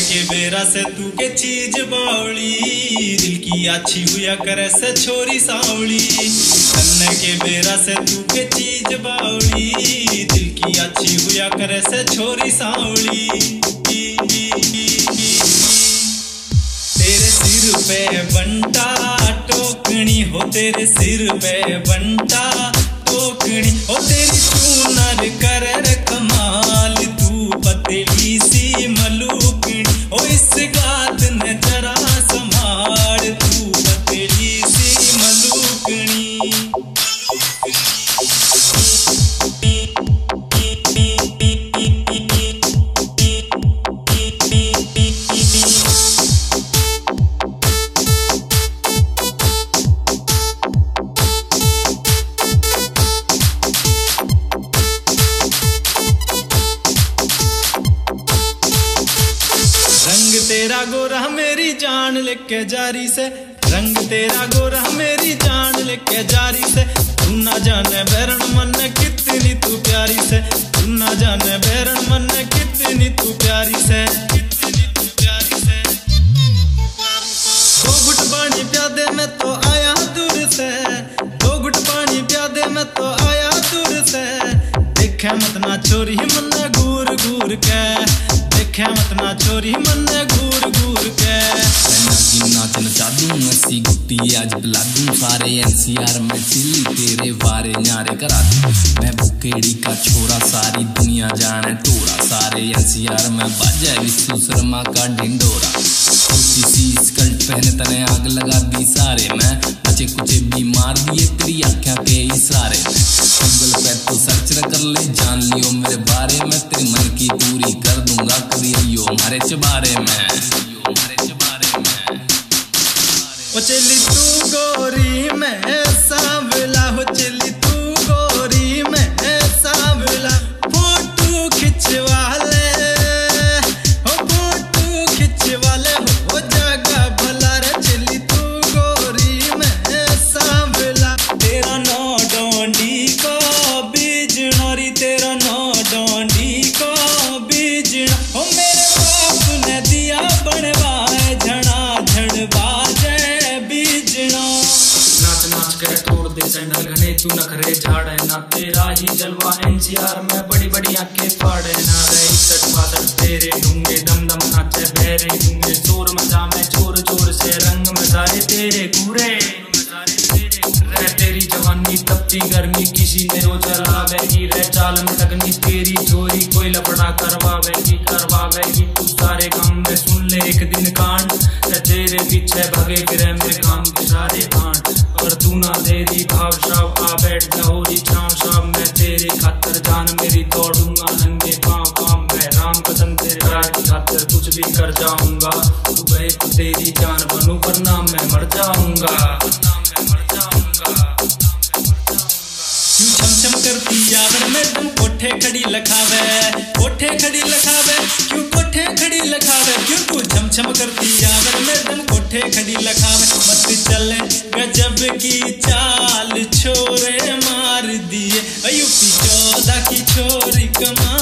के बेरा से तू के चीज बावली, दिल की अच्छी हुआ करे से छोरी सावली। कन्ने के बेरा से तू के चीज बावली, दिल की अच्छी हुआ करे से छोरी सावली। तेरे सिर पे बंटा टोकनी हो, तेरे सिर पे बंटा टोकनी हो, तेरी चूनर कर कमाल, तू पतली सी मलूकनी हो, इस गात ने जरा संभाल, तू पतली सी मलूकनी। रंग तेरा गोरा मेरी जान लेके जारी से, रंग तेरा गोरा मेरी जान लेके जारी से। तू ना जाने बैरन मन कितनी तू प्यारी से, तू ना जाने बैरन मन कितनी तू प्यारी से, कितनी तू प्यारी से। दो घुट पानी प्यादे में तो आया दूर से, दो घुट पानी प्यादे में तो आया दूर से। देखे मत ना छोरी मन घूर घूर के, देखे मत ना छोरी मन घूर घूर के। नाचन चादू ऐसी गुट्टी आज बुला दूं, सारे एनसीआर में चिल्ली तेरे वारे न्यारे करा दूं। मैं बुकेड़ी का छोरा सारी दुनिया जाने टोरा, सारे एनसीआर में बाजा विश्व शर्मा का ढिंडोरा। ऊंची सी स्कर्ट पहने तने आग लगा दी सारे में, बचे कुचे भी मार दिए तेरी आँखों के इशारे में। गूगल पे तो सर्च कर ले, जान लियो मेरे बारे में, तेरे मन की पूरी कर दूंगा करियो हमारे चबारे में, हमारे चबारे में। ओ चली तू गोरी में सांवला, हो चली तू गोरी में सांवला। फोटो खिंचवा ले, हो फोटो खिंचवा ले, हो जगह भला रे। चली तू गोरी में सांवला। तेरा नौ डोंडी को बीजना री, तेरा नौ डोंडी को बीजना। हो मेरे बाप ने दिया बनवाए झड़ा झड़ बाजे बीजना। नाच नाच के तोड़ दे सैंडल घने तू नखरे झाड़े ना, तेरा ही जलवा एनसीआर में बड़ी बड़ी आंखें फाड़े ना। रे 61 तेरे ढूंगे दम दम नाचे बहरे ढूंगे, शोर मचा में चोर चोर से रंग में सारे तेरे कूरे। रह तेरी जवानी तपती गर्मी किसी ने रो जलावेगी, रह चाल में लगनी तेरी जोरी कोई लपड़ा करवावेगी करवावेगी। तू सारे काम में सुन ले एक दिन कांड, तेरे पीछे भगे फिरे मेरे काम के सारे कांड। और तू ना तेरी भाव शाव आ बैठ जाओरी छाव शाव, मैं तेरे खातर जान मेरी दौड़ूंगा नंगे पाँव काम में। राम कसम तेरे प्यार की खातर कुछ भी कर जाऊंगा, तू गए तो तेरी जान बनूं वरना मैं मर जाऊंगा, मैं मर जाऊंगा। क्यों छम छम करती यावर में तुम कोठे खड़ी लखावे, कोठे खड़ी लखावे। क्यों कोठे खड़ी लखावे, क्यों तू छम छम करती यावर में तुम कोठे खड़ी लखावे। मत चले गजब की चाल छोरे मार दिए, यूपी 14 की छोरी कमा